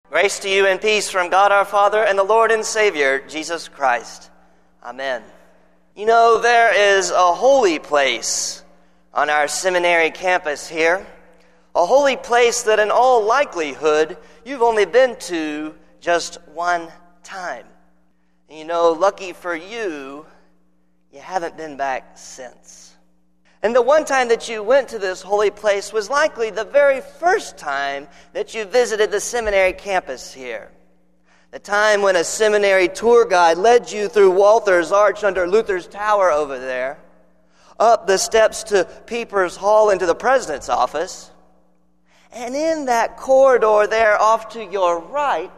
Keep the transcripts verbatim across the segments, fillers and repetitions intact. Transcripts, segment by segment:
Grace to you and peace from God our Father and the Lord and Savior, Jesus Christ. Amen. You know, there is a holy place on our seminary campus here, a holy place that in all likelihood you've only been to just one time. And you know, lucky for you, you haven't been back since. And the one time that you went to this holy place was likely the very first time that you visited the seminary campus here. The time when a seminary tour guide led you through Walther's Arch under Luther's Tower over there, up the steps to Pieper's Hall into the president's office, and in that corridor there off to your right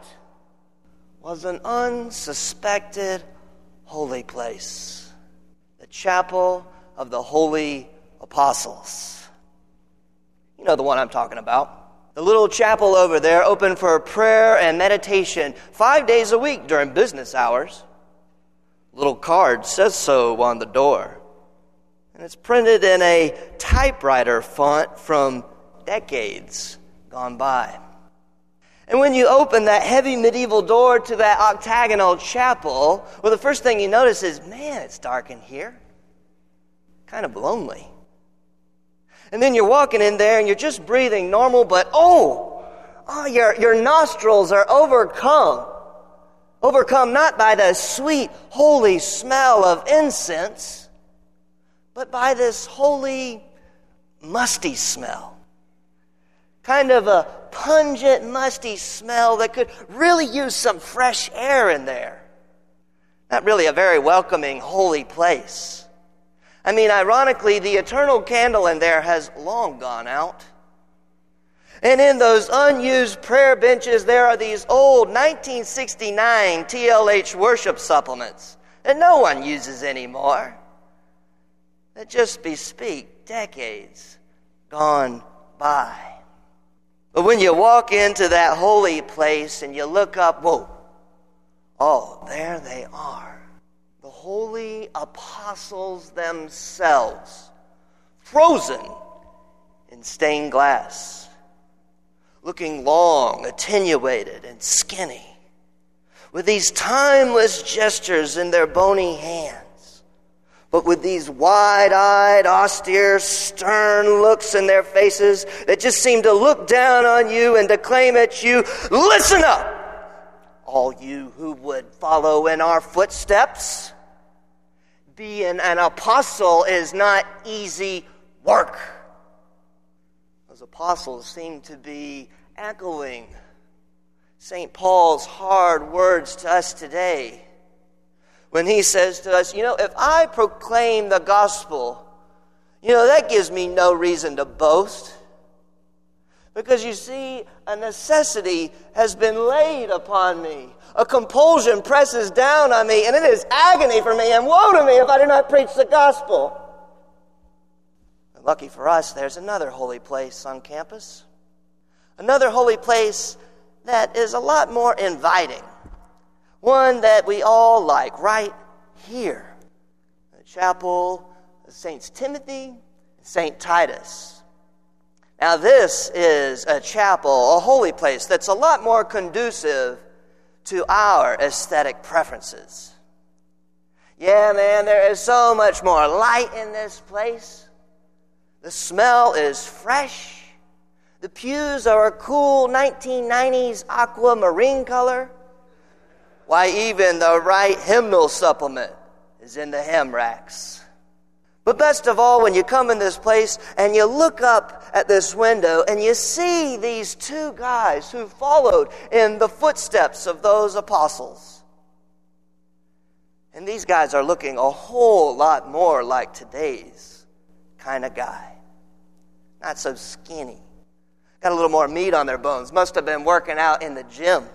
was an unsuspected holy place, the Chapel of the Holy Apostles. You know the one I'm talking about. The little chapel over there open for prayer and meditation five days a week during business hours. Little card says so on the door. And it's printed in a typewriter font from decades gone by. And when you open that heavy medieval door to that octagonal chapel, well, the first thing you notice is, man, it's dark in here. Kind of lonely. And then you're walking in there and you're just breathing normal, but oh, oh your, your nostrils are overcome. Overcome not by the sweet, holy smell of incense, but by this holy, musty smell. Kind of a pungent, musty smell that could really use some fresh air in there. Not really a very welcoming, holy place. I mean, ironically, the eternal candle in there has long gone out. And in those unused prayer benches, there are these old nineteen sixty-nine T L H worship supplements that no one uses anymore, that just bespeak decades gone by. But when you walk into that holy place and you look up, whoa, oh, there they are. The holy apostles themselves, frozen in stained glass, looking long, attenuated, and skinny, with these timeless gestures in their bony hands, but with these wide-eyed, austere, stern looks in their faces that just seem to look down on you and declaim at you, "Listen up, all you who would follow in our footsteps. Being an apostle is not easy work." Those apostles seem to be echoing Saint Paul's hard words to us today when he says to us, you know, if I proclaim the gospel, you know, that gives me no reason to boast. Because you see, a necessity has been laid upon me. A compulsion presses down on me, and it is agony for me, and woe to me if I do not preach the gospel. And lucky for us, there's another holy place on campus. Another holy place that is a lot more inviting. One that we all like, right here. The chapel of Saints Timothy and Saint Titus. Now this is a chapel, a holy place, that's a lot more conducive to our aesthetic preferences. Yeah, man, there is so much more light in this place. The smell is fresh. The pews are a cool nineteen nineties aquamarine color. Why, even the right hymnal supplement is in the hymn racks. But best of all, when you come in this place and you look up at this window and you see these two guys who followed in the footsteps of those apostles. And these guys are looking a whole lot more like today's kind of guy. Not so skinny. Got a little more meat on their bones. Must have been working out in the gym.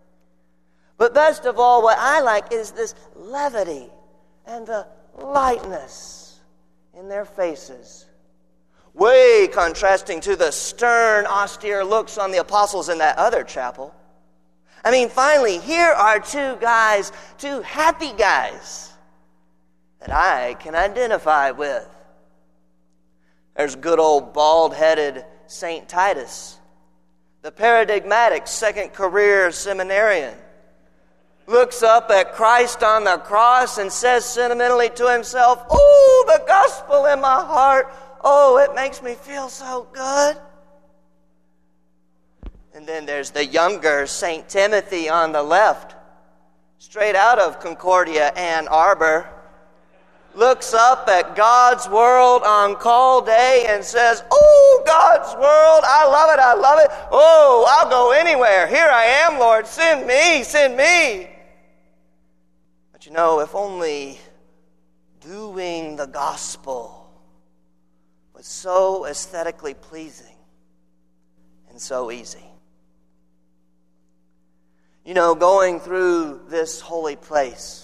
But best of all, what I like is this levity and the lightness in their faces, way contrasting to the stern, austere looks on the apostles in that other chapel. I mean, finally, here are two guys, two happy guys that I can identify with. There's good old bald-headed Saint Titus, the paradigmatic second career seminarian, looks up at Christ on the cross and says sentimentally to himself, "Oh, the gospel in my heart, oh, it makes me feel so good." And then there's the younger Saint Timothy on the left, straight out of Concordia, Ann Arbor, looks up at God's world on call day and says, "Oh, God's world, I love it, I love it. Oh, I'll go anywhere. Here I am, Lord, send me, send me." But you know, if only doing the gospel was so aesthetically pleasing and so easy. You know, going through this holy place,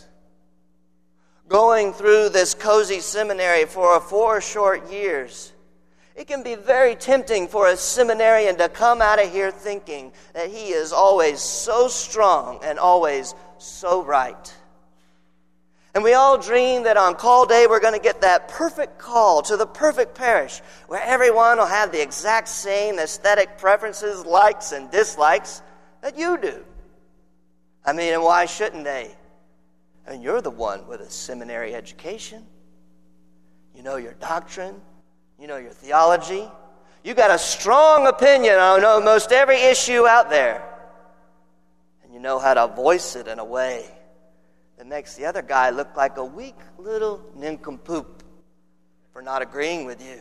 going through this cozy seminary for four short years, it can be very tempting for a seminarian to come out of here thinking that he is always so strong and always so right. And we all dream that on call day we're going to get that perfect call to the perfect parish where everyone will have the exact same aesthetic preferences, likes, and dislikes that you do. I mean, and why shouldn't they? I mean, you're the one with a seminary education. You know your doctrine. You know your theology. You got a strong opinion on almost every issue out there. And you know how to voice it in a way that makes the other guy look like a weak little nincompoop for not agreeing with you.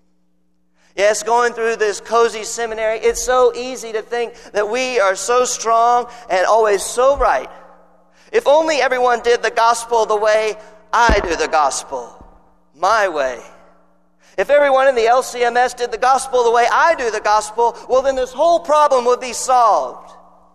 Yes, going through this cozy seminary, it's so easy to think that we are so strong and always so right. If only everyone did the gospel the way I do the gospel, my way. If everyone in the L C M S did the gospel the way I do the gospel, well, then this whole problem would be solved.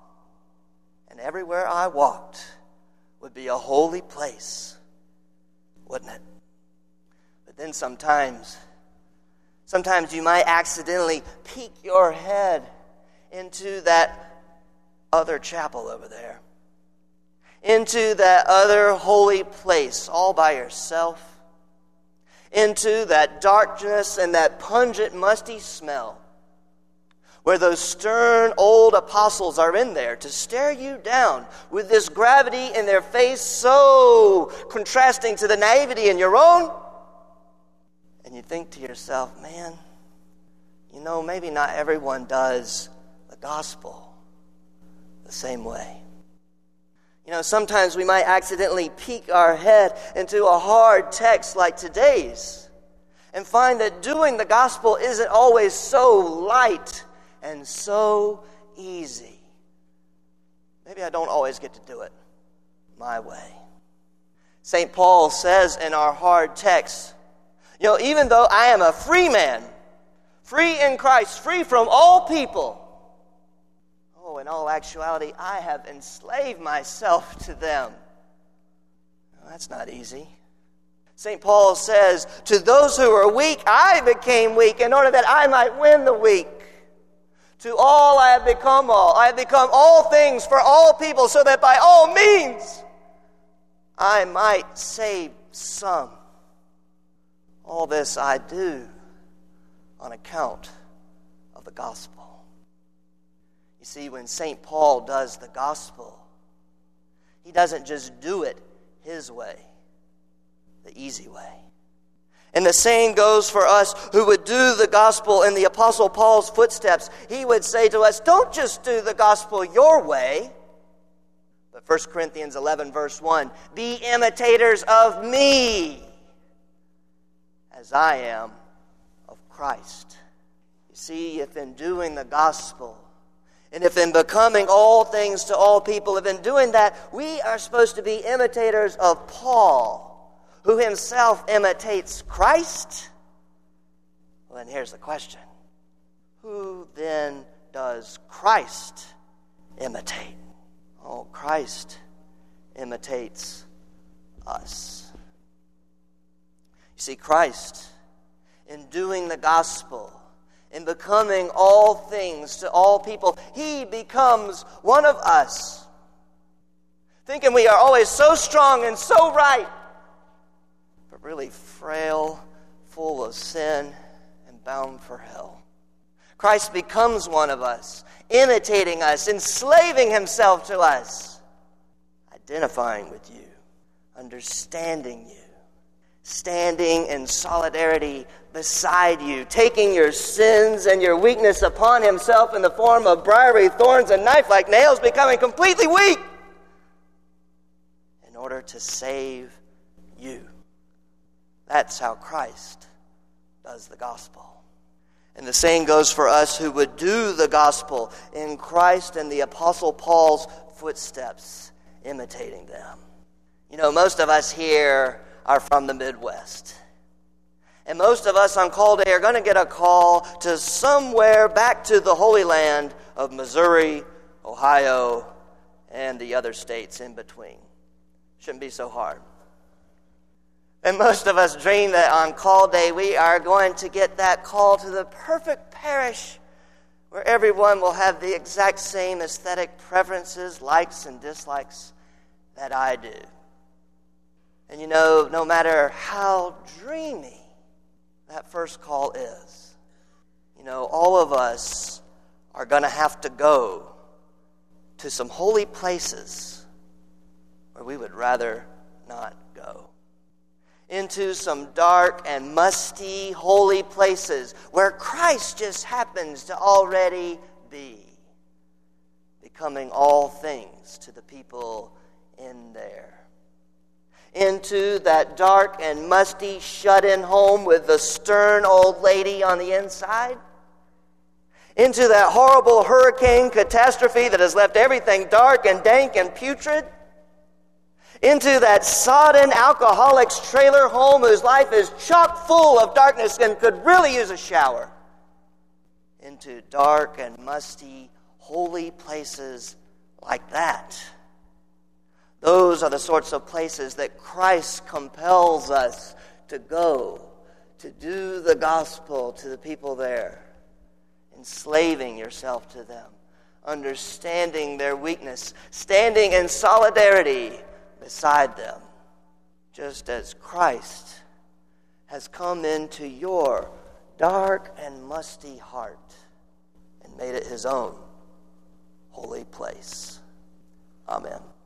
And everywhere I walked would be a holy place, wouldn't it? But then sometimes, sometimes you might accidentally peek your head into that other chapel over there, into that other holy place all by yourself, into that darkness and that pungent, musty smell, where those stern old apostles are in there to stare you down with this gravity in their face so contrasting to the naivety in your own. And you think to yourself, man, you know, maybe not everyone does the gospel the same way. You know, sometimes we might accidentally peek our head into a hard text like today's and find that doing the gospel isn't always so light and so easy. Maybe I don't always get to do it my way. Saint Paul says in our hard text, you know, even though I am a free man, free in Christ, free from all people, oh, in all actuality, I have enslaved myself to them. Well, that's not easy. Saint Paul says, to those who are weak, I became weak in order that I might win the weak. To all I have become all. I have become all things for all people, so that by all means I might save some. All this I do on account of the gospel. You see, when Saint Paul does the gospel, he doesn't just do it his way, the easy way. And the same goes for us who would do the gospel in the Apostle Paul's footsteps. He would say to us, don't just do the gospel your way. But First Corinthians eleven verse one, be imitators of me as I am of Christ. You see, if in doing the gospel, and if in becoming all things to all people, if in doing that, we are supposed to be imitators of Paul, who himself imitates Christ, well, then here's the question. Who then does Christ imitate? Oh, Christ imitates us. You see, Christ, in doing the gospel, in becoming all things to all people, he becomes one of us. Thinking we are always so strong and so right, but really frail, full of sin, and bound for hell. Christ becomes one of us, imitating us, enslaving himself to us, identifying with you, understanding you, standing in solidarity beside you, taking your sins and your weakness upon himself in the form of briary thorns and knife-like nails, becoming completely weak in order to save you. That's how Christ does the gospel. And the same goes for us who would do the gospel in Christ and the Apostle Paul's footsteps, imitating them. You know, most of us here are from the Midwest. And most of us on call day are going to get a call to somewhere back to the Holy Land of Missouri, Ohio, and the other states in between. Shouldn't be so hard. And most of us dream that on call day we are going to get that call to the perfect parish where everyone will have the exact same aesthetic preferences, likes and dislikes that I do. And you know, no matter how dreamy that first call is, you know, all of us are going to have to go to some holy places where we would rather not go. Into some dark and musty holy places where Christ just happens to already be, becoming all things to the people in there. Into that dark and musty shut-in home with the stern old lady on the inside. Into that horrible hurricane catastrophe that has left everything dark and dank and putrid. Into that sodden alcoholic's trailer home whose life is chock full of darkness and could really use a shower. Into dark and musty, holy places like that. Those are the sorts of places that Christ compels us to go, to do the gospel to the people there, enslaving yourself to them, understanding their weakness, standing in solidarity beside them, just as Christ has come into your dark and musty heart and made it his own holy place. Amen.